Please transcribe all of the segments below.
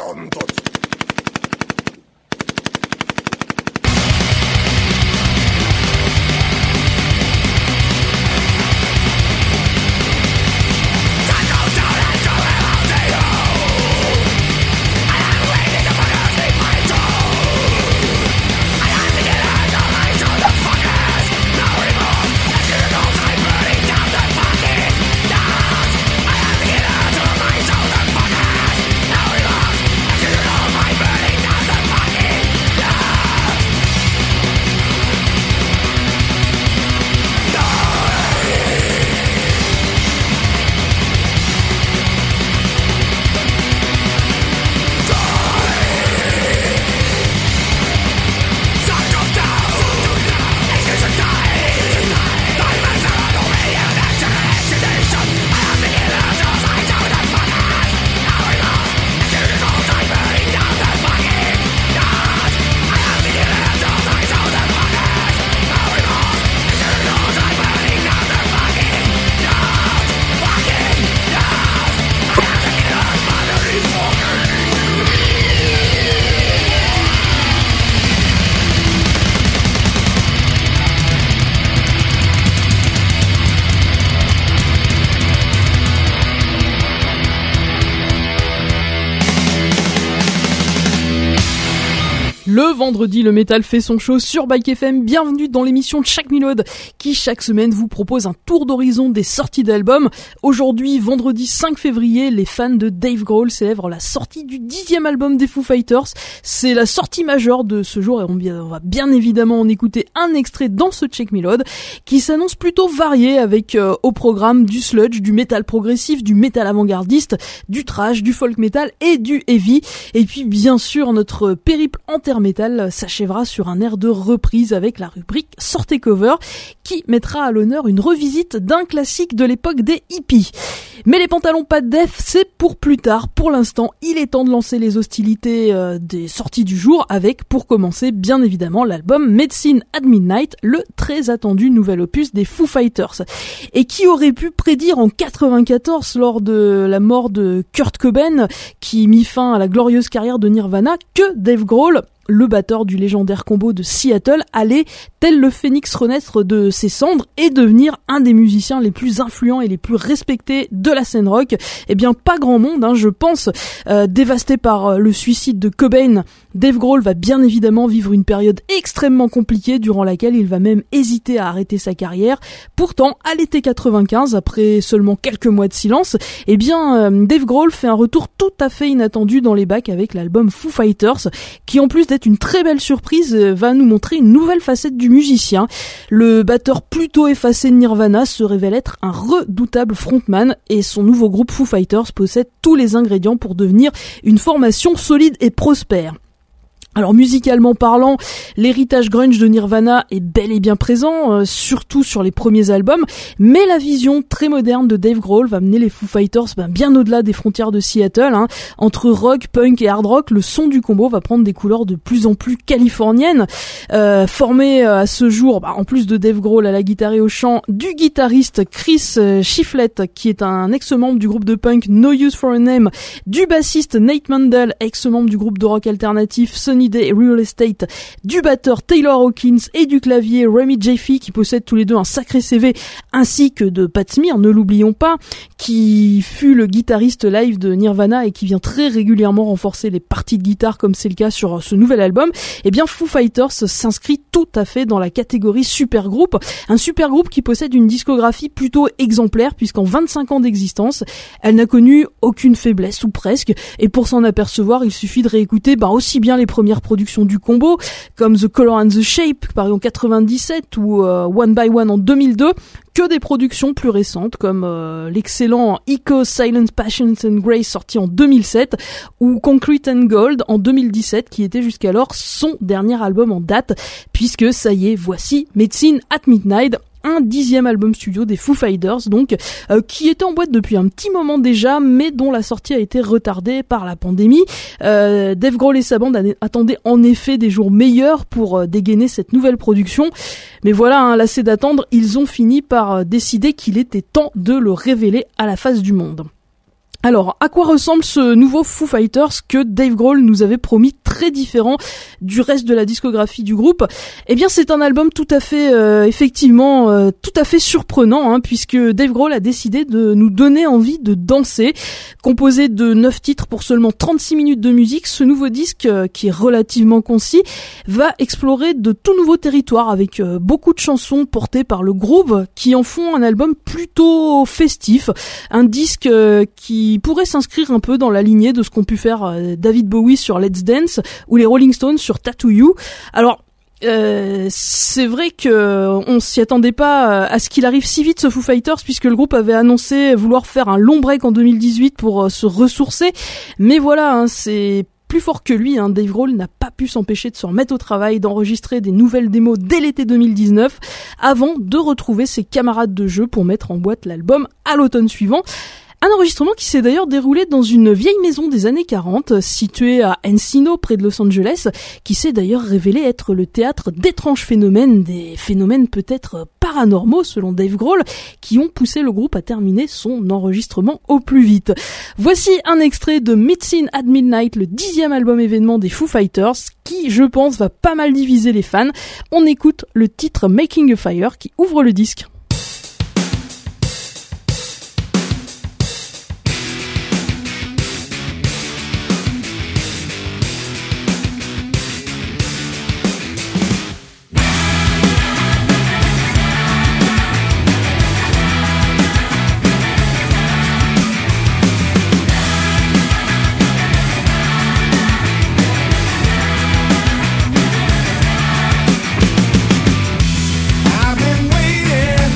Le vendredi, le métal fait son show sur Bike FM. Bienvenue dans l'émission Check Me Load qui chaque semaine vous propose un tour d'horizon des sorties d'albums. Aujourd'hui, vendredi 5 février, les fans de Dave Grohl célèbrent la sortie du 10e album des Foo Fighters. C'est la sortie majeure de ce jour et on va bien évidemment en écouter un extrait dans ce Check Me Load qui s'annonce plutôt varié avec au programme du sludge, du métal progressif, du métal avant-gardiste, du thrash, du folk metal et du heavy. Et puis bien sûr, notre périple intermétal s'achèvera sur un air de reprise avec la rubrique Sortez Cover qui mettra à l'honneur une revisite d'un classique de l'époque des hippies. Mais les pantalons pas de def, c'est pour plus tard. Pour l'instant, il est temps de lancer les hostilités des sorties du jour avec, pour commencer, bien évidemment, l'album Medicine at Midnight, le très attendu nouvel opus des Foo Fighters. Et qui aurait pu prédire en 94, lors de la mort de Kurt Cobain, qui mit fin à la glorieuse carrière de Nirvana, que Dave Grohl, le batteur du légendaire combo de Seattle, allait, tel le phénix renaître de ses cendres et devenir un des musiciens les plus influents et les plus respectés de la scène rock. Eh bien, pas grand monde, je pense. Dévasté par le suicide de Cobain, Dave Grohl va bien évidemment vivre une période extrêmement compliquée durant laquelle il va même hésiter à arrêter sa carrière. Pourtant, à l'été 95, après seulement quelques mois de silence, eh bien, Dave Grohl fait un retour tout à fait inattendu dans les bacs avec l'album Foo Fighters, qui en plus d'être une très belle surprise, va nous montrer une nouvelle facette du musicien. Le batteur plutôt effacé de Nirvana se révèle être un redoutable frontman et son nouveau groupe Foo Fighters possède tous les ingrédients pour devenir une formation solide et prospère. Alors musicalement parlant, l'héritage grunge de Nirvana est bel et bien présent, surtout sur les premiers albums, mais la vision très moderne de Dave Grohl va mener les Foo Fighters bien au-delà des frontières de Seattle. Entre rock, punk et hard rock, le son du combo va prendre des couleurs de plus en plus californiennes, formé à ce jour, en plus de Dave Grohl à la guitare et au chant, du guitariste Chris Shiflett, qui est un ex-membre du groupe de punk No Use for a Name, du bassiste Nate Mendel, ex-membre du groupe de rock alternatif Sunny Day Real Estate, du batteur Taylor Hawkins et du clavier Remy Jaffe, qui possèdent tous les deux un sacré CV, ainsi que de Pat Smear, ne l'oublions pas, qui fut le guitariste live de Nirvana et qui vient très régulièrement renforcer les parties de guitare comme c'est le cas sur ce nouvel album. Eh bien, Foo Fighters s'inscrit tout à fait dans la catégorie supergroupe, un supergroupe qui possède une discographie plutôt exemplaire puisqu'en 25 ans d'existence, elle n'a connu aucune faiblesse ou presque, et pour s'en apercevoir, il suffit de réécouter aussi bien les premières productions du combo, comme The Color and the Shape, paru en 97, ou One by One en 2002, que des productions plus récentes, comme l'excellent Echo, Silence, Passions and Grace, sorti en 2007, ou Concrete and Gold en 2017, qui était jusqu'alors son dernier album en date, puisque ça y est, voici Medicine at Midnight, un 10e album studio des Foo Fighters, donc qui était en boîte depuis un petit moment déjà, mais dont la sortie a été retardée par la pandémie. Dave Grohl et sa bande attendaient en effet des jours meilleurs pour dégainer cette nouvelle production, mais voilà, lassés d'attendre, ils ont fini par décider qu'il était temps de le révéler à la face du monde. Alors, à quoi ressemble ce nouveau Foo Fighters que Dave Grohl nous avait promis très différent du reste de la discographie du groupe? Eh bien, c'est un album tout à fait, effectivement, tout à fait surprenant, puisque Dave Grohl a décidé de nous donner envie de danser. Composé de 9 titres pour seulement 36 minutes de musique, ce nouveau disque, qui est relativement concis, va explorer de tout nouveaux territoires avec beaucoup de chansons portées par le groove qui en font un album plutôt festif. Un disque qui pourrait s'inscrire un peu dans la lignée de ce qu'ont pu faire David Bowie sur Let's Dance ou les Rolling Stones sur Tattoo You. Alors, c'est vrai que on s'y attendait pas à ce qu'il arrive si vite ce Foo Fighters, puisque le groupe avait annoncé vouloir faire un long break en 2018 pour se ressourcer. Mais voilà, c'est plus fort que lui, Dave Grohl n'a pas pu s'empêcher de se remettre au travail, d'enregistrer des nouvelles démos dès l'été 2019, avant de retrouver ses camarades de jeu pour mettre en boîte l'album à l'automne suivant. Un enregistrement qui s'est d'ailleurs déroulé dans une vieille maison des années 40, située à Encino, près de Los Angeles, qui s'est d'ailleurs révélé être le théâtre d'étranges phénomènes, des phénomènes peut-être paranormaux selon Dave Grohl, qui ont poussé le groupe à terminer son enregistrement au plus vite. Voici un extrait de Meeting at Midnight, le 10e album événement des Foo Fighters, qui, je pense, va pas mal diviser les fans. On écoute le titre Making a Fire qui ouvre le disque. I've been waiting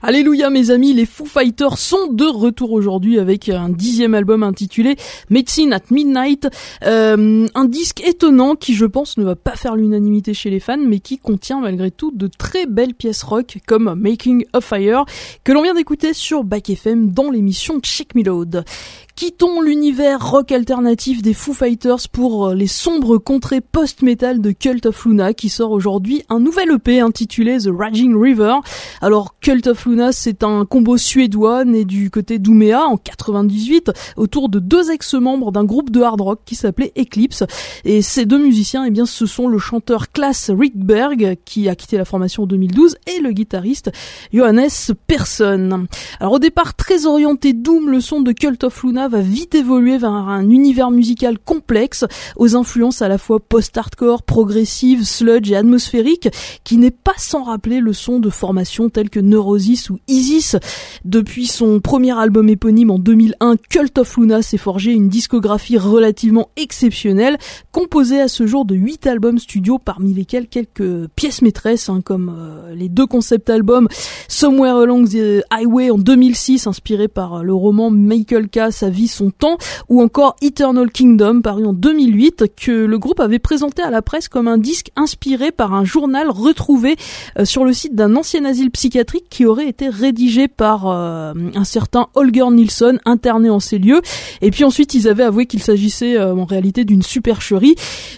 Alléluia mes amis, les Foo Fighters sont de retour aujourd'hui avec un 10e album intitulé Medicine at Midnight, un disque étonnant qui je pense ne va pas faire l'unanimité chez les fans mais qui contient malgré tout de très belles pièces rock comme Making a Fire que l'on vient d'écouter sur Back FM dans l'émission Check Me Load. Quittons l'univers rock alternatif des Foo Fighters pour les sombres contrées post-metal de Cult of Luna qui sort aujourd'hui un nouvel EP intitulé The Raging River. Alors Cult of Luna, c'est un combo suédois né du côté d'Ouméa en 98 autour de deux ex-membres d'un groupe de hard rock qui s'appelait Eclipse. Et ces deux musiciens, eh bien, ce sont le chanteur Klas Rikberg qui a quitté la formation en 2012 et le guitariste Johannes Persson. Alors au départ très orienté doom, le son de Cult of Luna va vite évoluer vers un univers musical complexe aux influences à la fois post-hardcore, progressive, sludge et atmosphérique qui n'est pas sans rappeler le son de formations telles que Neurosis ou Isis. Depuis son premier album éponyme en 2001, Cult of Luna s'est forgé une discographie relativement exceptionnelle, composée à ce jour de 8 albums studio parmi lesquels quelques pièces maîtresses comme les deux concept albums Somewhere Along the Highway en 2006 inspiré par le roman Michael K. Sa vie, son temps, ou encore Eternal Kingdom paru en 2008 que le groupe avait présenté à la presse comme un disque inspiré par un journal retrouvé sur le site d'un ancien asile psychiatrique qui aurait été rédigé par un certain Holger Nilsson interné en ces lieux. Et puis ensuite ils avaient avoué qu'il s'agissait en réalité d'une supercherie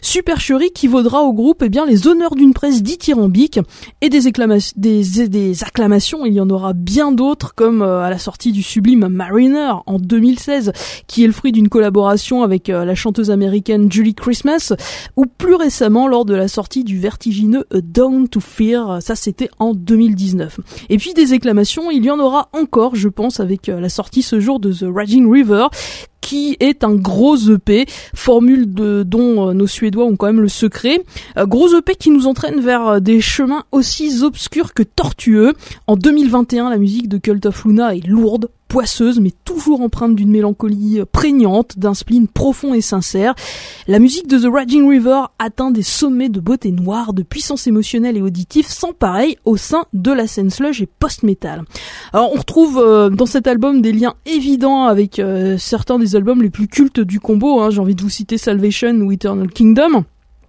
qui vaudra au groupe eh bien les honneurs d'une presse dithyrambique et des acclamations. Il y en aura bien d'autres comme à la sortie du sublime Mariner en 2016 qui est le fruit d'une collaboration avec la chanteuse américaine Julie Christmas ou plus récemment lors de la sortie du vertigineux A Dawn to Fear, ça c'était en 2019. Et puis des acclamations, il y en aura encore je pense avec la sortie ce jour de The Raging River qui est un gros EP, formule dont nos Suédois ont quand même le secret. Gros EP qui nous entraîne vers des chemins aussi obscurs que tortueux. En 2021, la musique de Cult of Luna est lourde, poisseuse, mais toujours empreinte d'une mélancolie prégnante, d'un spleen profond et sincère. La musique de The Raging River atteint des sommets de beauté noire, de puissance émotionnelle et auditive sans pareil au sein de la scène sludge et post-metal. Alors on retrouve dans cet album des liens évidents avec certains des albums les plus cultes du combo, j'ai envie de vous citer Salvation ou Eternal Kingdom.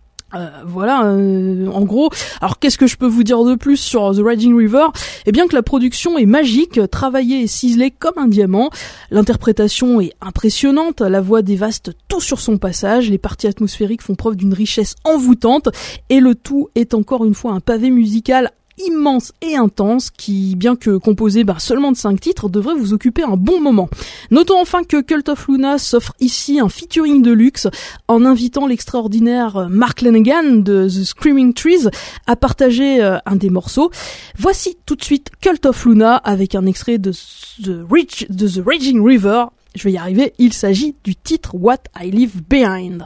En gros, alors qu'est-ce que je peux vous dire de plus sur The Raging River ? Eh bien que la production est magique, travaillée et ciselée comme un diamant, l'interprétation est impressionnante, la voix dévaste tout sur son passage, les parties atmosphériques font preuve d'une richesse envoûtante, et le tout est encore une fois un pavé musical immense et intense qui, bien que composé seulement de 5 titres, devrait vous occuper un bon moment. Notons enfin que Cult of Luna s'offre ici un featuring de luxe en invitant l'extraordinaire Mark Lanegan de The Screaming Trees à partager un des morceaux. Voici tout de suite Cult of Luna avec un extrait de The Raging River. Je vais y arriver, il s'agit du titre What I Leave Behind.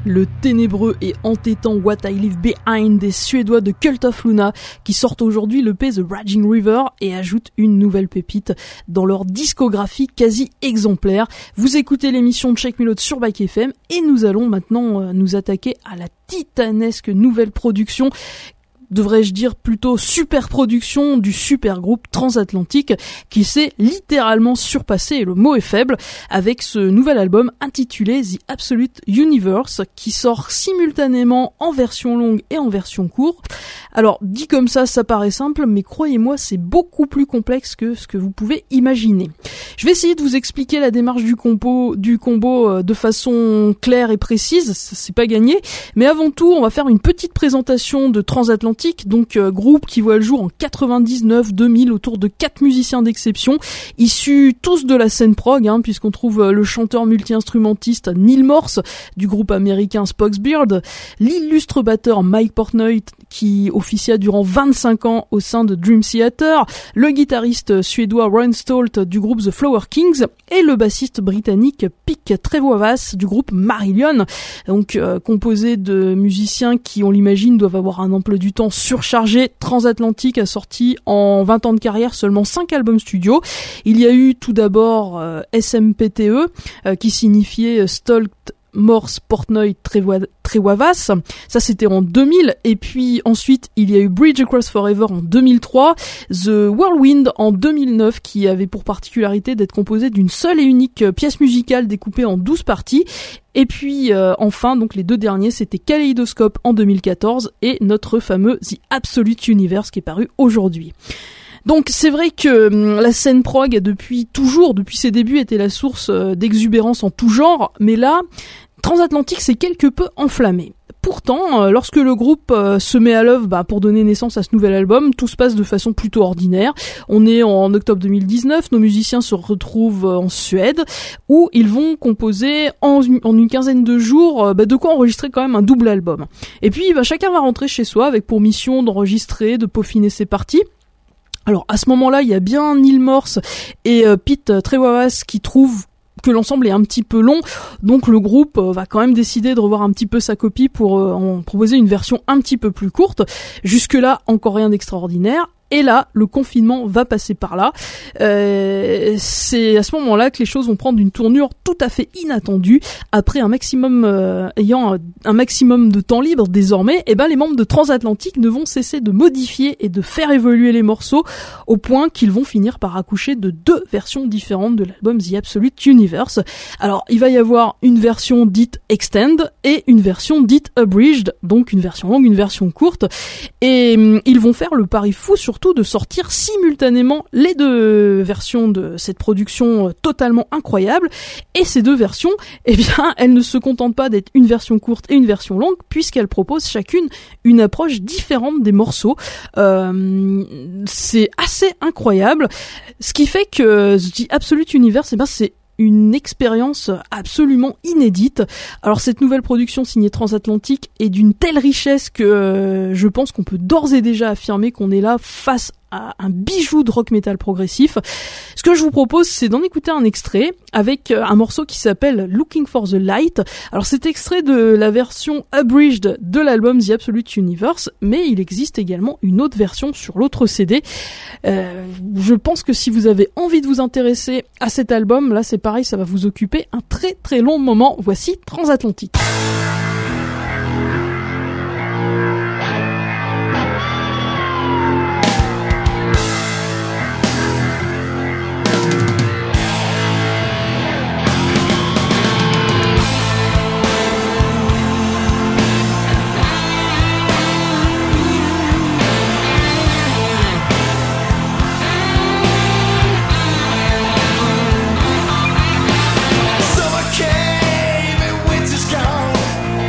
le ténébreux et entêtant What I Leave Behind des Suédois de Cult of Luna qui sortent aujourd'hui l'EP The Raging River et ajoutent une nouvelle pépite dans leur discographie quasi exemplaire. Vous écoutez l'émission de Check Me Load sur Bike FM et nous allons maintenant nous attaquer à la titanesque nouvelle production, devrais-je dire plutôt super production du super groupe Transatlantique qui s'est littéralement surpassé, et le mot est faible, avec ce nouvel album intitulé The Absolute Universe qui sort simultanément en version longue et en version courte. Alors dit comme ça paraît simple, mais croyez-moi c'est beaucoup plus complexe que ce que vous pouvez imaginer. Je vais essayer de vous expliquer la démarche du combo de façon claire et précise, ça c'est pas gagné, mais avant tout on va faire une petite présentation de Transatlantique, donc groupe qui voit le jour en 99-2000 autour de 4 musiciens d'exception, issus tous de la scène prog, puisqu'on trouve le chanteur multi-instrumentiste Neil Morse du groupe américain Spock's Beard, l'illustre batteur Mike Portnoy qui officia durant 25 ans au sein de Dream Theater, le guitariste suédois Ron Stolt du groupe The Flower Kings et le bassiste britannique Pik Trewavas du groupe Marillion, donc composé de musiciens qui, on l'imagine, doivent avoir un emploi du temps surchargé. Transatlantique a sorti en 20 ans de carrière seulement 5 albums studio. Il y a eu tout d'abord SMPTE qui signifiait Stolt Morse Portnoy Trewavas, ça c'était en 2000, et puis ensuite il y a eu Bridge Across Forever en 2003, The Whirlwind en 2009 qui avait pour particularité d'être composé d'une seule et unique pièce musicale découpée en 12 parties, et puis enfin donc les deux derniers c'était Kaleidoscope en 2014 et notre fameux The Absolute Universe qui est paru aujourd'hui. Donc c'est vrai que la scène prog a depuis ses débuts été la source d'exubérance en tout genre, mais là Transatlantique s'est quelque peu enflammé. Pourtant, lorsque le groupe se met à l'œuvre pour donner naissance à ce nouvel album, tout se passe de façon plutôt ordinaire. On est en octobre 2019, nos musiciens se retrouvent en Suède, où ils vont composer en une quinzaine de jours, de quoi enregistrer quand même un double album. Et puis chacun va rentrer chez soi avec pour mission d'enregistrer, de peaufiner ses parties. Alors à ce moment-là, il y a bien Neil Morse et Pete Trewavas qui trouvent que l'ensemble est un petit peu long, donc le groupe va quand même décider de revoir un petit peu sa copie pour en proposer une version un petit peu plus courte. Jusque-là, encore rien d'extraordinaire. Et là, le confinement va passer par là. C'est à ce moment-là que les choses vont prendre une tournure tout à fait inattendue. Après ayant un maximum de temps libre désormais, les membres de Transatlantique ne vont cesser de modifier et de faire évoluer les morceaux au point qu'ils vont finir par accoucher de 2 versions différentes de l'album The Absolute Universe. Alors, il va y avoir une version dite Extend et une version dite Abridged, donc une version longue, une version courte. Et ils vont faire le pari fou surtout de sortir simultanément les 2 versions de cette production totalement incroyable. Et ces 2 versions, elles ne se contentent pas d'être une version courte et une version longue, puisqu'elles proposent chacune une approche différente des morceaux. C'est assez incroyable. Ce qui fait que The Absolute Universe, c'est une expérience absolument inédite. Alors cette nouvelle production signée Transatlantique est d'une telle richesse que je pense qu'on peut d'ores et déjà affirmer qu'on est là face à un bijou de rock metal progressif. Ce que je vous propose, c'est d'en écouter un extrait avec un morceau qui s'appelle Looking for the Light. Alors c'est extrait de la version abridged de l'album The Absolute Universe, mais il existe également une autre version sur l'autre CD. Je pense que si vous avez envie de vous intéresser à cet album, là c'est pareil, ça va vous occuper un très très long moment. Voici Transatlantique. Summer came and winter's gone.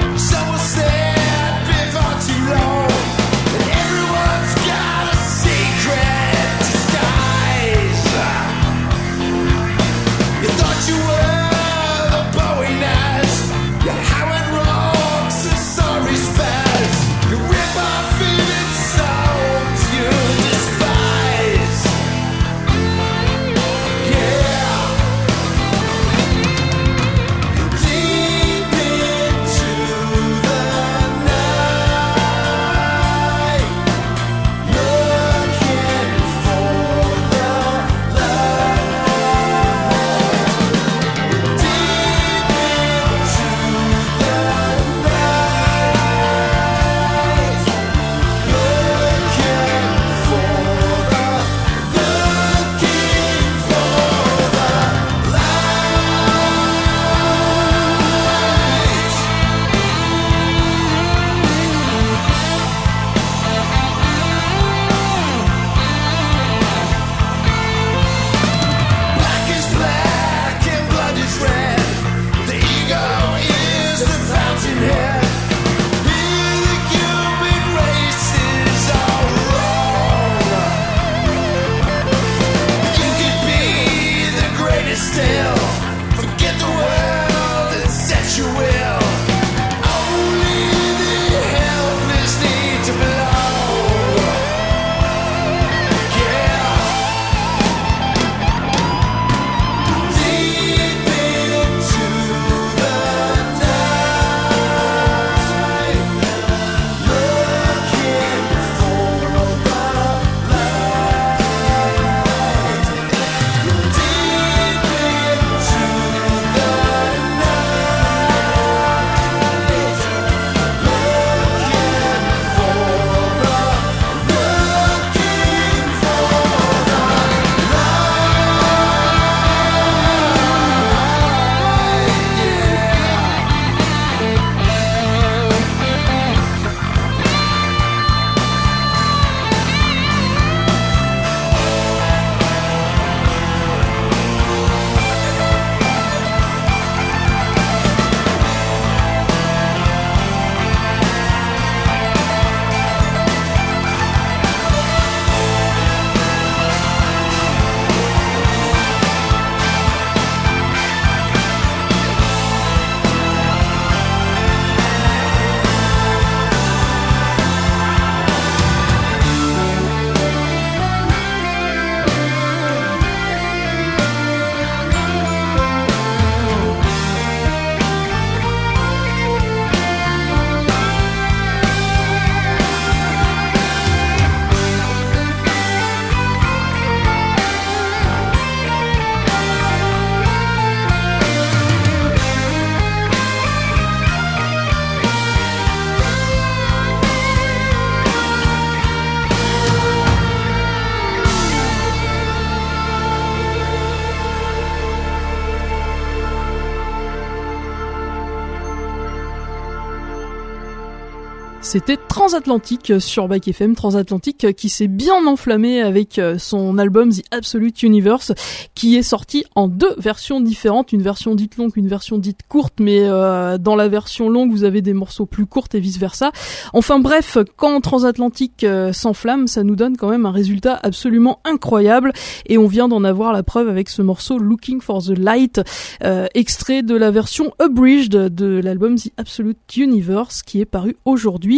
C'était Transatlantique sur Bike FM, Transatlantique qui s'est bien enflammé avec son album The Absolute Universe, qui est sorti en 2 versions différentes, une version dite longue, une version dite courte, mais dans la version longue vous avez des morceaux plus courts et vice versa. Enfin bref, quand Transatlantique s'enflamme, ça nous donne quand même un résultat absolument incroyable, et on vient d'en avoir la preuve avec ce morceau Looking for the Light, extrait de la version abridged de l'album The Absolute Universe qui est paru aujourd'hui.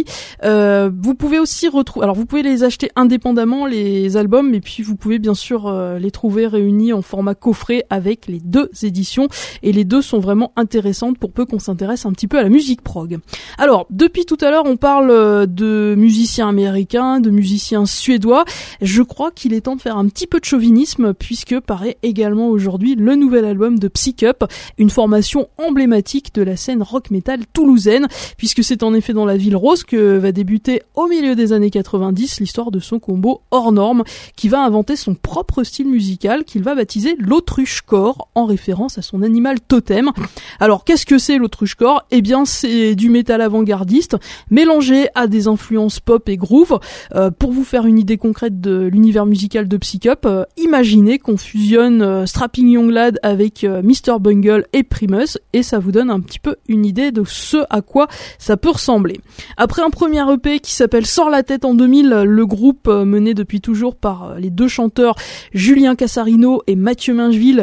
Vous pouvez aussi retrouver, alors vous pouvez les acheter indépendamment les albums, et puis vous pouvez bien sûr les trouver réunis en format coffret avec les 2 éditions, et les 2 sont vraiment intéressantes pour peu qu'on s'intéresse un petit peu à la musique prog. Alors depuis tout à l'heure on parle de musiciens américains, de musiciens suédois. Je crois qu'il est temps de faire un petit peu de chauvinisme, puisque paraît également aujourd'hui le nouvel album de Psycup, une formation emblématique de la scène rock metal toulousaine, puisque c'est en effet dans la ville rose que va débuter au milieu des années 90 l'histoire de son combo hors norme, qui va inventer son propre style musical qu'il va baptiser l'autruche-core, en référence à son animal totem. Alors qu'est-ce que c'est l'autruche-core ? Eh bien c'est du métal avant-gardiste mélangé à des influences pop et groove. Pour vous faire une idée concrète de l'univers musical de Psycup, imaginez qu'on fusionne Strapping Young Lad avec Mr. Bungle et Primus, et ça vous donne un petit peu une idée de ce à quoi ça peut ressembler. Après un premier EP qui s'appelle Sors la tête en 2000, le groupe mené depuis toujours par les 2 chanteurs Julien Cassarino et Mathieu Mingeville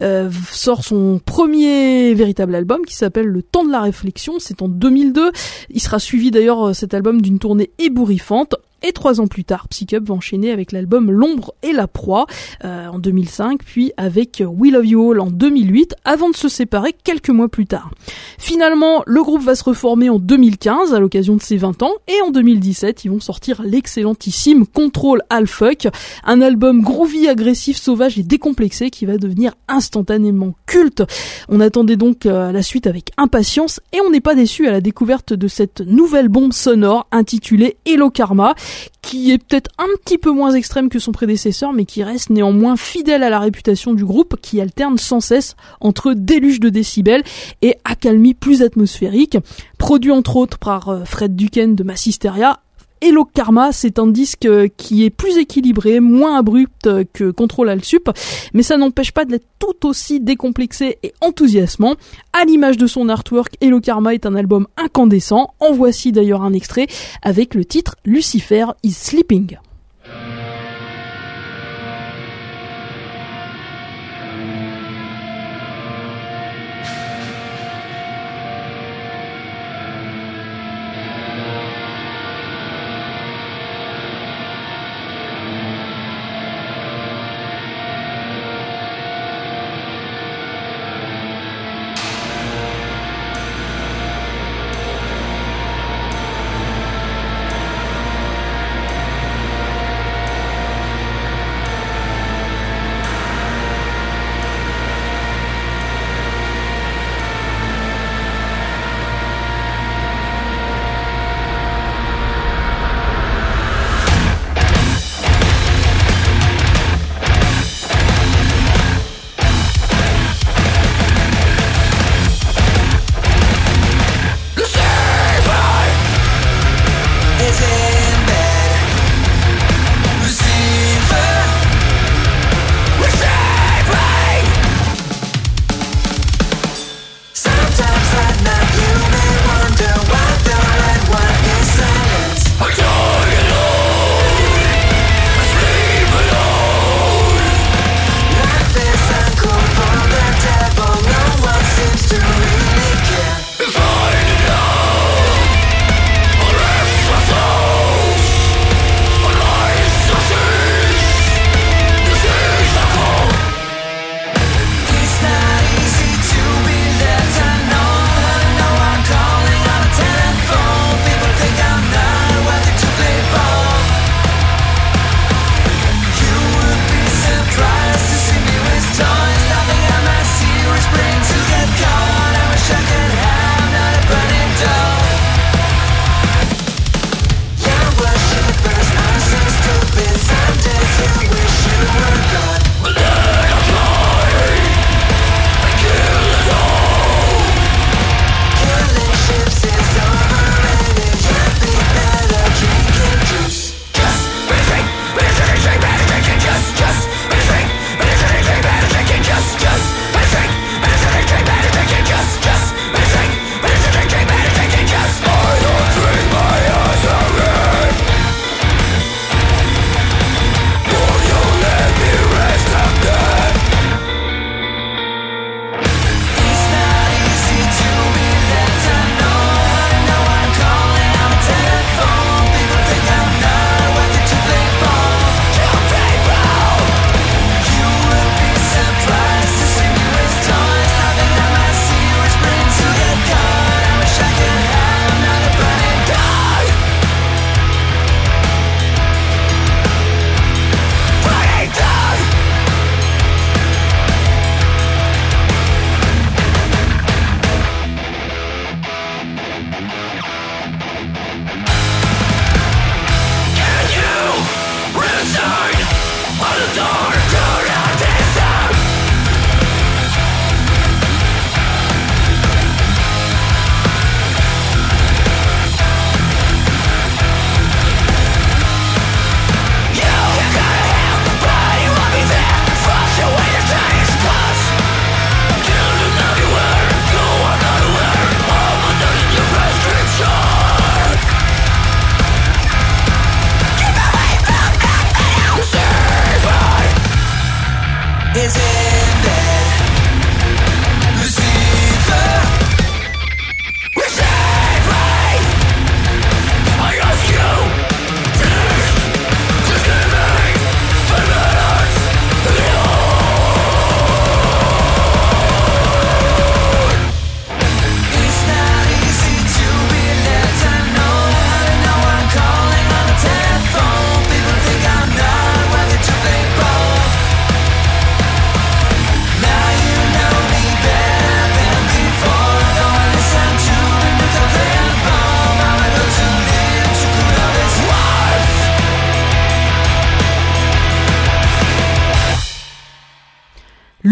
sort son premier véritable album qui s'appelle Le Temps de la Réflexion, c'est en 2002. Il sera suivi d'ailleurs cet album d'une tournée ébouriffante. Et 3 ans plus tard, Psycup va enchaîner avec l'album L'Ombre et la Proie en 2005, puis avec We Love You All en 2008, avant de se séparer quelques mois plus tard. Finalement, le groupe va se reformer en 2015 à l'occasion de ses 20 ans, et en 2017, ils vont sortir l'excellentissime Control All Fuck, un album groovy, agressif, sauvage et décomplexé qui va devenir instantanément culte. On attendait donc la suite avec impatience, et on n'est pas déçu à la découverte de cette nouvelle bombe sonore intitulée Hello Karma, qui est peut-être un petit peu moins extrême que son prédécesseur, mais qui reste néanmoins fidèle à la réputation du groupe, qui alterne sans cesse entre déluge de décibels et accalmie plus atmosphérique. Produit entre autres par Fred Duquesne de Massisteria, Hello Karma, c'est un disque qui est plus équilibré, moins abrupt que Control Alt Sup, mais ça n'empêche pas d'être tout aussi décomplexé et enthousiasmant. À l'image de son artwork, Hello Karma est un album incandescent. En voici d'ailleurs un extrait avec le titre Lucifer is Sleeping.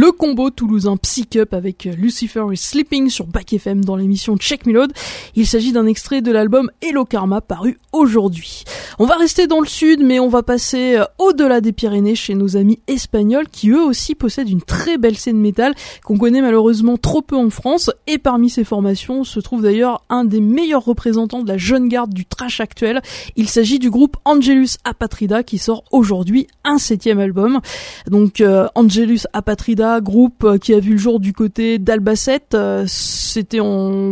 le combo toulousain Psych Up avec Lucifer is Sleeping sur Back FM dans l'émission Check Me Load. Il s'agit d'un extrait de l'album Hello Karma paru aujourd'hui. On va rester dans le sud, mais on va passer au-delà des Pyrénées chez nos amis espagnols qui eux aussi possèdent une très belle scène métal qu'on connaît malheureusement trop peu en France, et parmi ces formations se trouve d'ailleurs un des meilleurs représentants de la jeune garde du thrash actuel. Il s'agit du groupe Angelus Apatrida qui sort aujourd'hui un 7e album. Donc Angelus Apatrida, groupe qui a vu le jour du côté d'Albacete, c'était en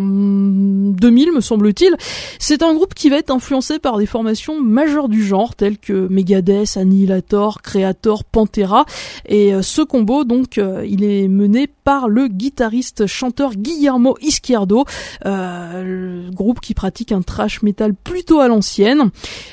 2000 me semble-t-il. C'est un groupe qui va être influencé par des formations majeures du genre telles que Megadeth, Annihilator, Kreator, Pantera, et ce combo donc il est mené par le guitariste chanteur Guillermo Izquierdo, le groupe qui pratique un thrash metal plutôt à l'ancienne,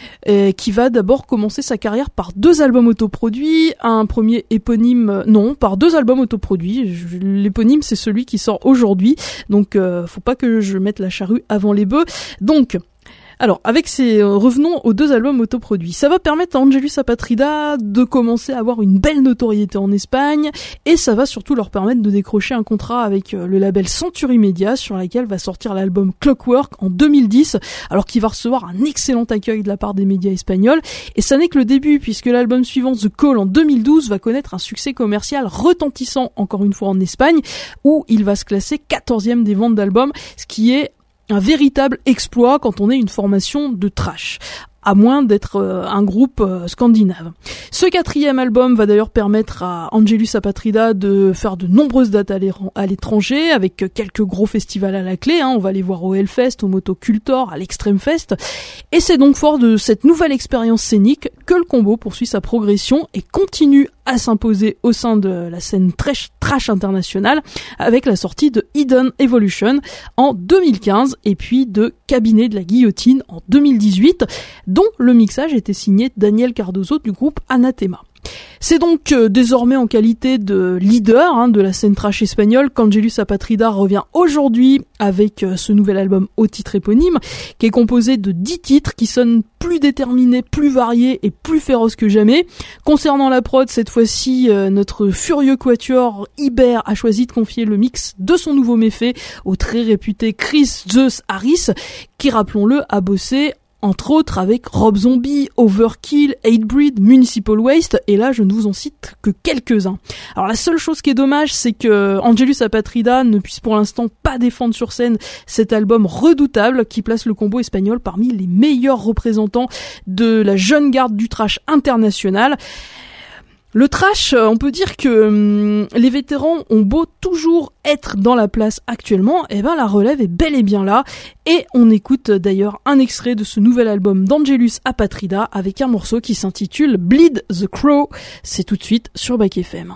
qui va d'abord commencer sa carrière par 2 albums autoproduits, un premier éponyme, par 2 albums autoproduits. L'éponyme c'est celui qui sort aujourd'hui, donc faut pas que je mette la charrue avant les bœufs. Donc alors, revenons aux 2 albums autoproduits. Ça va permettre à Angelus Apatrida de commencer à avoir une belle notoriété en Espagne, et ça va surtout leur permettre de décrocher un contrat avec le label Century Media, sur laquelle va sortir l'album Clockwork en 2010, alors qu'il va recevoir un excellent accueil de la part des médias espagnols. Et ça n'est que le début, puisque l'album suivant, The Call, en 2012, va connaître un succès commercial retentissant, encore une fois en Espagne, où il va se classer 14e des ventes d'albums, ce qui est un véritable exploit quand on est une formation de thrash, à moins d'être un groupe scandinave. Ce 4e album va d'ailleurs permettre à Angelus Apatrida de faire de nombreuses dates à l'étranger, avec quelques gros festivals à la clé, on va les voir au Hellfest, au Motocultor, à l'Extreme Fest, et c'est donc fort de cette nouvelle expérience scénique que le combo poursuit sa progression et continue à s'imposer au sein de la scène trash internationale, avec la sortie de Hidden Evolution en 2015 et puis de Cabinet de la Guillotine en 2018, dont le mixage était signé Daniel Cardozo du groupe Anathema. C'est donc désormais en qualité de leader de la scène trash espagnole qu'Angelus Apatrida revient aujourd'hui avec ce nouvel album au titre éponyme, qui est composé de 10 titres qui sonnent plus déterminés, plus variés et plus féroces que jamais. Concernant la prod, cette fois-ci, notre furieux quatuor Iber a choisi de confier le mix de son nouveau méfait au très réputé Chris Zeus Harris, qui, rappelons-le, a bossé entre autres avec Rob Zombie, Overkill, Hatebreed, Municipal Waste, et là je ne vous en cite que quelques-uns. Alors la seule chose qui est dommage, c'est que Angelus Apatrida ne puisse pour l'instant pas défendre sur scène cet album redoutable qui place le combo espagnol parmi les meilleurs représentants de la jeune garde du thrash international. Le trash, on peut dire que les vétérans ont beau toujours être dans la place actuellement, la relève est bel et bien là, et on écoute d'ailleurs un extrait de ce nouvel album d'Angelus Apatrida avec un morceau qui s'intitule Bleed the Crow. C'est tout de suite sur Back FM.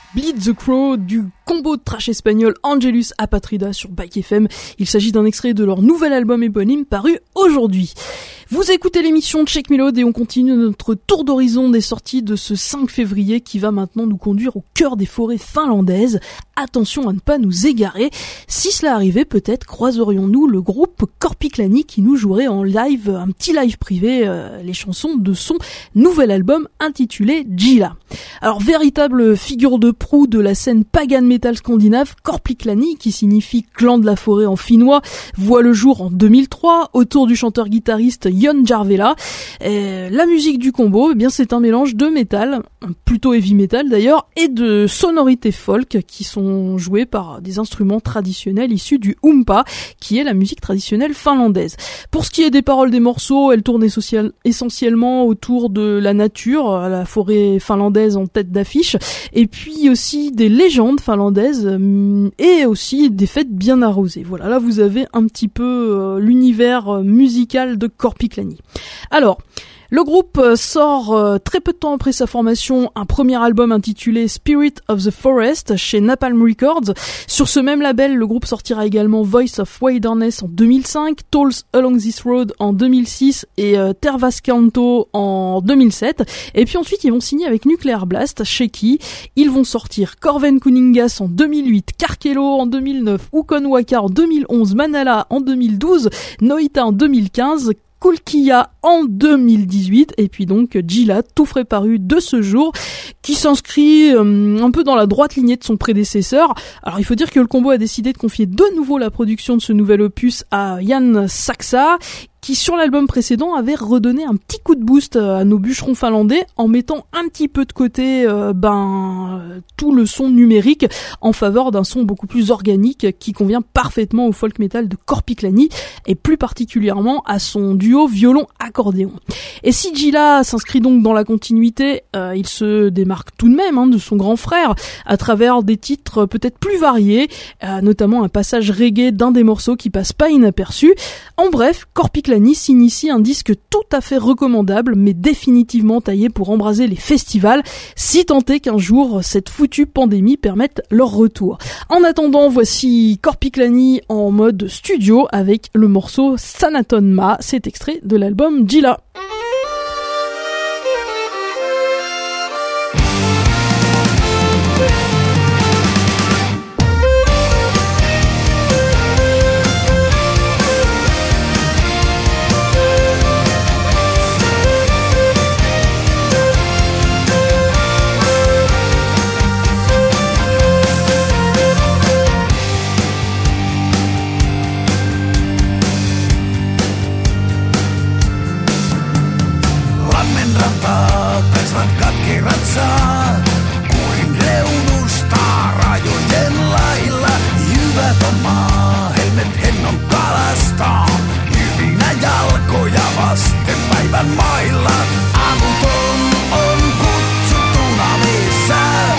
Bleed the Crow du combo de trash espagnol Angelus Apatrida sur Bike FM. Il s'agit d'un extrait de leur nouvel album éponyme paru aujourd'hui. Vous écoutez l'émission Check Me Load et on continue notre tour d'horizon des sorties de ce 5 février qui va maintenant nous conduire au cœur des forêts finlandaises. Attention à ne pas nous égarer. Si cela arrivait, peut-être croiserions-nous le groupe Korpiklani qui nous jouerait en live, un petit live privé, les chansons de son nouvel album intitulé Gila. Alors, véritable figure de proue de la scène pagan metal scandinave, Korpiklani, qui signifie clan de la forêt en finnois, voit le jour en 2003 autour du chanteur-guitariste Jon Jarvela. La musique du combo, eh bien, c'est un mélange de métal, plutôt heavy metal d'ailleurs, et de sonorités folk qui sont jouées par des instruments traditionnels issus du Humpa, qui est la musique traditionnelle finlandaise. Pour ce qui est des paroles des morceaux, elles tournent essentiellement autour de la nature, la forêt finlandaise en tête d'affiche, et puis aussi des légendes finlandaises et aussi des fêtes bien arrosées. Voilà, là vous avez un petit peu l'univers musical de Korpiklani. Alors, le groupe sort très peu de temps après sa formation un premier album intitulé Spirit of the Forest chez Napalm Records. Sur ce même label, le groupe sortira également Voice of Wilderness en 2005, Tolls Along This Road en 2006 et Tervaskanto en 2007. Et puis ensuite, ils vont signer avec Nuclear Blast chez qui ils vont sortir Korven Kuningas en 2008, Karkelo en 2009, Ukon Waka en 2011, Manala en 2012, Noita en 2015, Kulkia en 2018 et puis donc Gila, tout frais paru de ce jour, qui s'inscrit un peu dans la droite lignée de son prédécesseur. Alors il faut dire que le combo a décidé de confier de nouveau la production de ce nouvel opus à Jan Saxa, qui sur l'album précédent avait redonné un petit coup de boost à nos bûcherons finlandais en mettant un petit peu de côté tout le son numérique en faveur d'un son beaucoup plus organique qui convient parfaitement au folk metal de Korpiklani et plus particulièrement à son duo violon-accordéon. Et si Gila s'inscrit donc dans la continuité, il se démarque tout de même de son grand frère à travers des titres peut-être plus variés, notamment un passage reggae d'un des morceaux qui passe pas inaperçu. En bref, Korpiklani s'initie un disque tout à fait recommandable, mais définitivement taillé pour embraser les festivals, si tant est qu'un jour cette foutue pandémie permette leur retour. En attendant, voici Korpiklani en mode studio avec le morceau Sanatonma, c'est extrait de l'album Gila. Kuin reunusta rajojen lailla, jyvät on maahelmet hennon kalastaa. Jyvinä jalkoja vasten päivän mailla, avuton on kutsuttuna missään.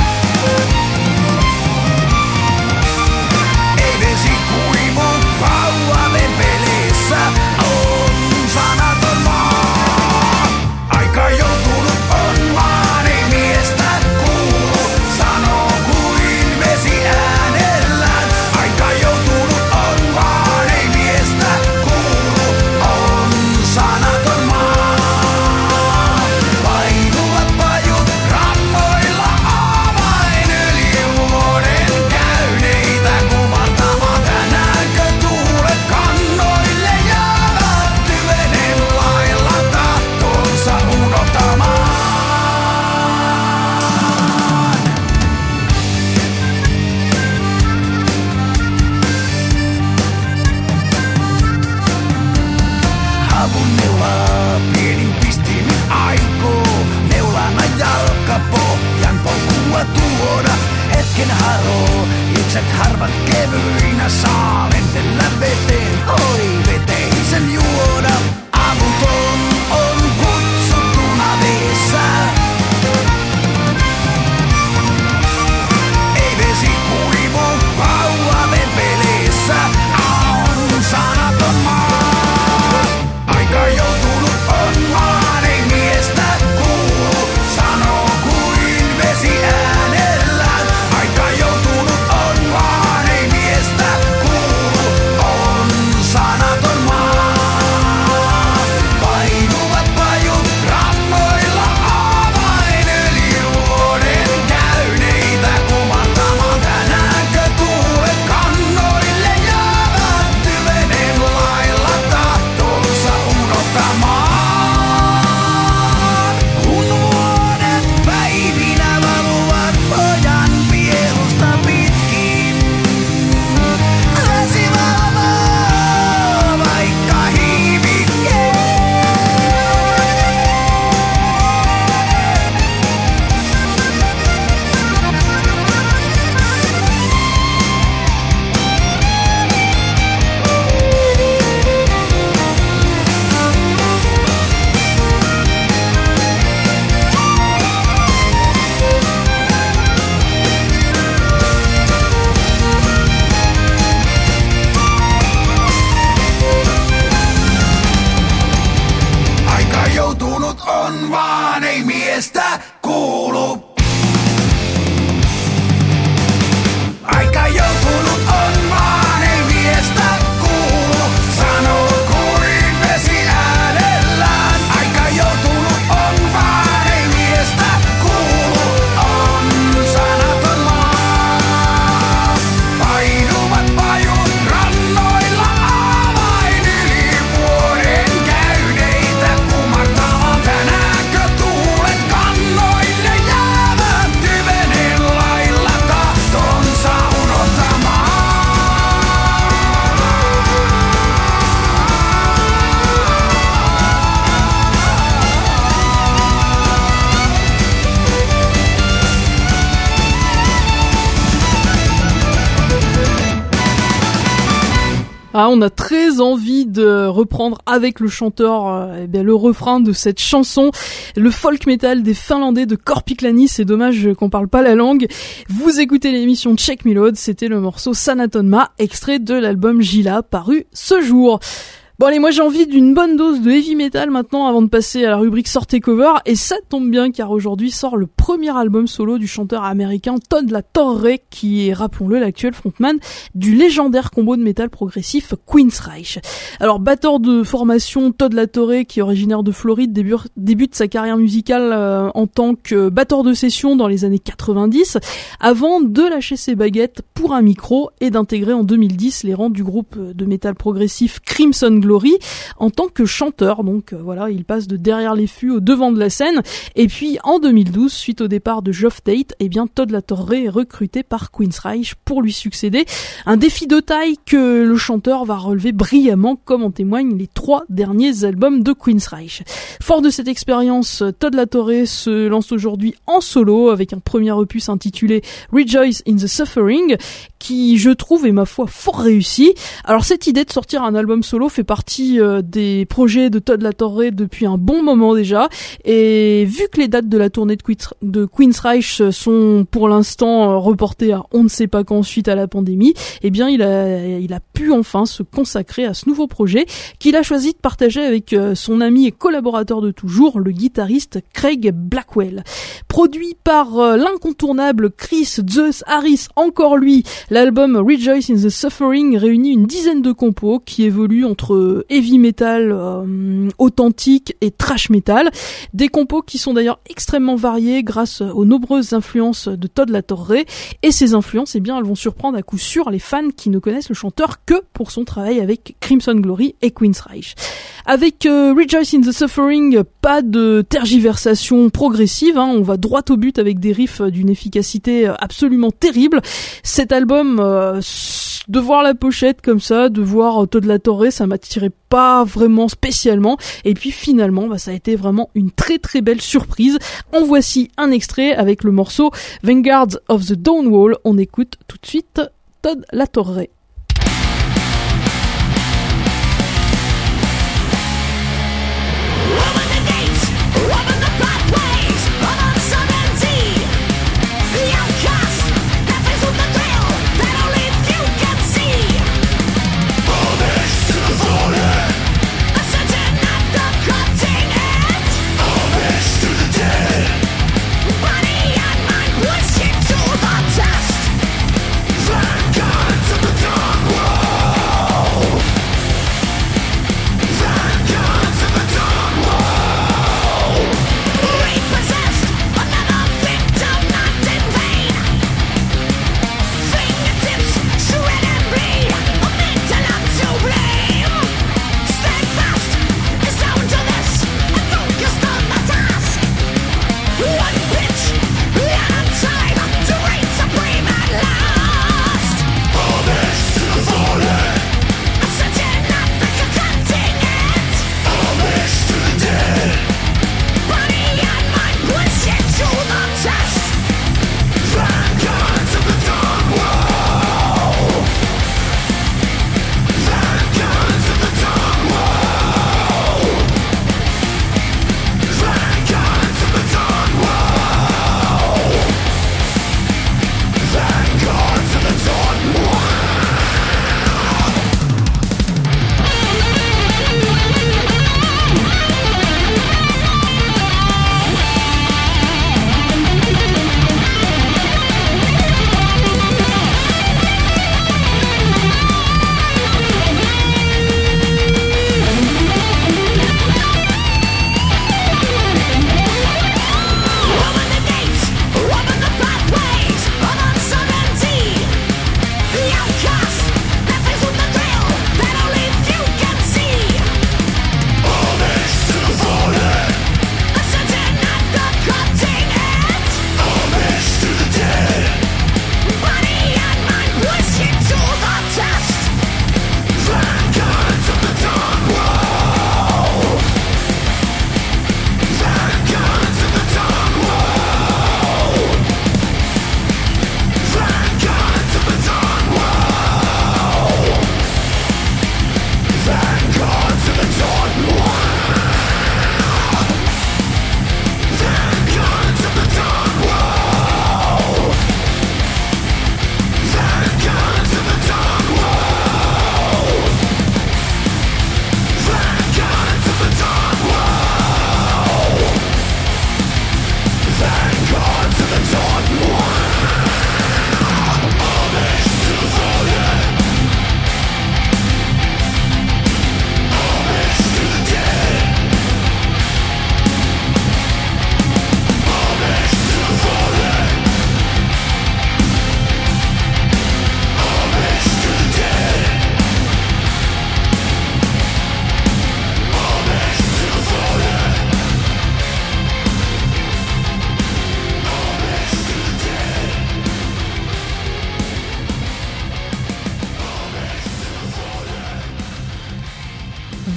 Ei vesi kuivu pauhaven pelissä, on sanaton maa. Aika joutunut on maan, ei miestä kuulu, sanoo kuin vesi äänellään. Aika joutunut on maan, ei miestä kuulu, on sanaton maa. Painuvat pajut rammoilla avain öljyvuoden käyneitä kumartamaan. Tänäänkö tuulet kannoille jäävät tyvenen lailla tahtonsa unohtamaan? Havun neulaa pienin pistin aikoo, neulana jalkapohjan polkua tuoda. Hetken haroo, ykset harvat kevyinä saa lentellä veteen, oi veteisen juoda. Avuton on kutsuttuna vessään. Ei vesi kuivu pauhaven pelissä, on sanaton maa. Aika joutunut on maan, ei miestä kuulu, sanoo kuin vesi äänellään. Ah, on a très envie de reprendre avec le chanteur le refrain de cette chanson, le folk metal des Finlandais de Korpiklani. C'est dommage qu'on parle pas la langue. Vous écoutez l'émission Check Me Load, c'était le morceau Sanatonma, extrait de l'album Gila, paru ce jour. Bon allez, moi j'ai envie d'une bonne dose de heavy metal maintenant avant de passer à la rubrique Sortez Cover, et ça tombe bien car aujourd'hui sort le premier album solo du chanteur américain Todd La Torre, qui est, rappelons-le, l'actuel frontman du légendaire combo de métal progressif Queensryche. Alors batteur de formation, Todd La Torre, qui est originaire de Floride, débute sa carrière musicale en tant que batteur de session dans les années 90, avant de lâcher ses baguettes pour un micro et d'intégrer en 2010 les rangs du groupe de métal progressif Crimson Glory en tant que chanteur. Donc voilà, il passe de derrière les fûts au devant de la scène. Et puis en 2012, suite au départ de Geoff Tate, Todd La Torre est recruté par Queensryche pour lui succéder. Un défi de taille que le chanteur va relever brillamment, comme en témoignent les 3 derniers albums de Queensryche. Fort de cette expérience, Todd La Torre se lance aujourd'hui en solo avec un premier opus intitulé Rejoice in the Suffering, qui, je trouve, est ma foi fort réussi. Alors cette idée de sortir un album solo fait partie des projets de Todd La Torre depuis un bon moment déjà, et vu que les dates de la tournée de Queensryche sont pour l'instant reportées à on ne sait pas quand suite à la pandémie, il a pu enfin se consacrer à ce nouveau projet qu'il a choisi de partager avec son ami et collaborateur de toujours, le guitariste Craig Blackwell. Produit par l'incontournable Chris Zeus Harris, encore lui, l'album Rejoice in the Suffering réunit une dizaine de compos qui évoluent entre heavy metal authentique et thrash metal, des compos qui sont d'ailleurs extrêmement variés grâce aux nombreuses influences de Todd La Torre, et ces influences, elles vont surprendre à coup sûr les fans qui ne connaissent le chanteur que pour son travail avec Crimson Glory et Queensryche. Avec Rejoice in the Suffering, pas de tergiversation progressive, on va droit au but avec des riffs d'une efficacité absolument terrible. Cet album, de voir la pochette comme ça, de voir Todd La Torre, ça m'attirait pas vraiment spécialement, et puis finalement ça a été vraiment une très très belle surprise. En voici un extrait avec le morceau Vanguards of the Dawnwall. On écoute tout de suite Todd La Torre. Vanguards of the dawn.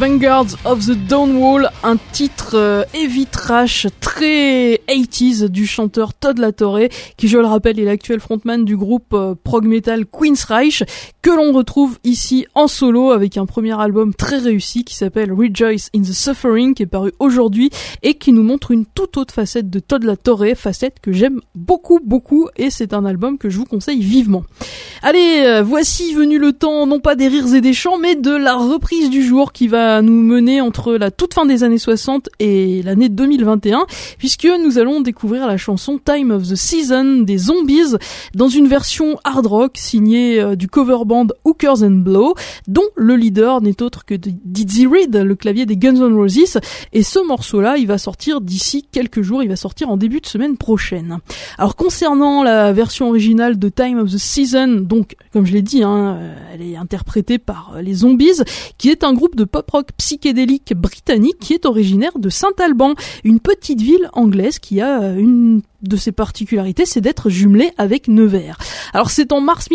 Vanguards of the Dawnwall, un titre heavy trash très 80s du chanteur Todd La Torre, qui je le rappelle est l'actuel frontman du groupe prog metal Queensryche, que l'on retrouve ici en solo avec un premier album très réussi qui s'appelle Rejoice in the Suffering, qui est paru aujourd'hui et qui nous montre une toute autre facette de Todd La Torre, facette que j'aime beaucoup et c'est un album que je vous conseille vivement. Allez, voici venu le temps non pas des rires et des chants mais de la reprise du jour qui va nous mener entre la toute fin des années 60 et l'année 2021, puisque nous allons découvrir la chanson Time of the Season des Zombies dans une version hard rock signée du cover band Hookers and Blow, dont le leader n'est autre que Dizzy Reed, le clavier des Guns N' Roses, et ce morceau-là, il va sortir d'ici quelques jours, il va sortir en début de semaine prochaine. Alors concernant la version originale de Time of the Season, donc comme je l'ai dit, elle est interprétée par les Zombies, qui est un groupe de pop-rock psychédélique britannique qui est originaire de Saint-Alban, une petite ville anglaise qui a une de ses particularités, c'est d'être jumelée avec Nevers. Alors c'est en mars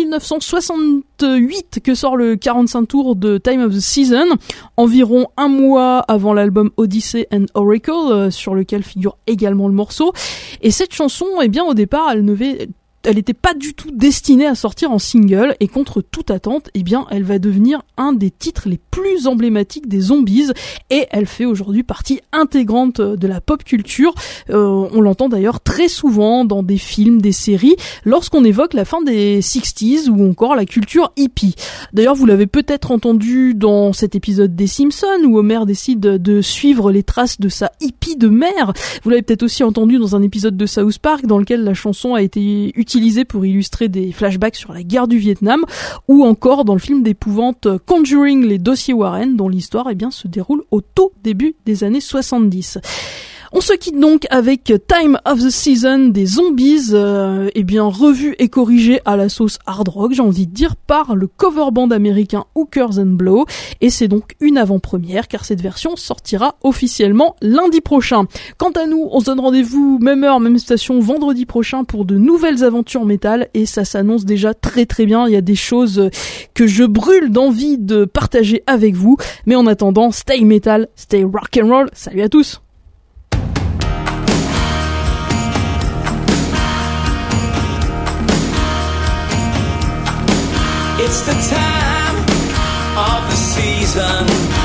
1968 que sort le 45 tours de Time of the Season, environ un mois avant l'album Odyssey and Oracle, sur lequel figure également le morceau. Et cette chanson, eh bien au départ, elle n'était pas du tout destinée à sortir en single, et contre toute attente, eh bien, elle va devenir un des titres les plus emblématiques des Zombies, et elle fait aujourd'hui partie intégrante de la pop culture. On l'entend d'ailleurs très souvent dans des films, des séries, lorsqu'on évoque la fin des 60s ou encore la culture hippie. D'ailleurs, vous l'avez peut-être entendu dans cet épisode des Simpsons où Homer décide de suivre les traces de sa hippie de mère. Vous l'avez peut-être aussi entendu dans un épisode de South Park dans lequel la chanson a été utilisé pour illustrer des flashbacks sur la guerre du Vietnam, ou encore dans le film d'épouvante Conjuring les dossiers Warren, dont l'histoire se déroule au tout début des années 70. On se quitte donc avec Time of the Season des Zombies, revu et corrigé à la sauce hard rock, j'ai envie de dire, par le cover band américain Hookers and Blow, et c'est donc une avant-première car cette version sortira officiellement lundi prochain. Quant à nous, on se donne rendez-vous même heure, même station vendredi prochain pour de nouvelles aventures métal, et ça s'annonce déjà très très bien. Il y a des choses que je brûle d'envie de partager avec vous, mais en attendant, stay metal, stay rock and roll. Salut à tous. It's the time of the season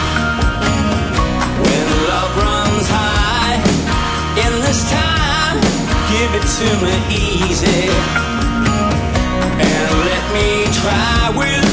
when love runs high. In this time, give it to me easy and let me try with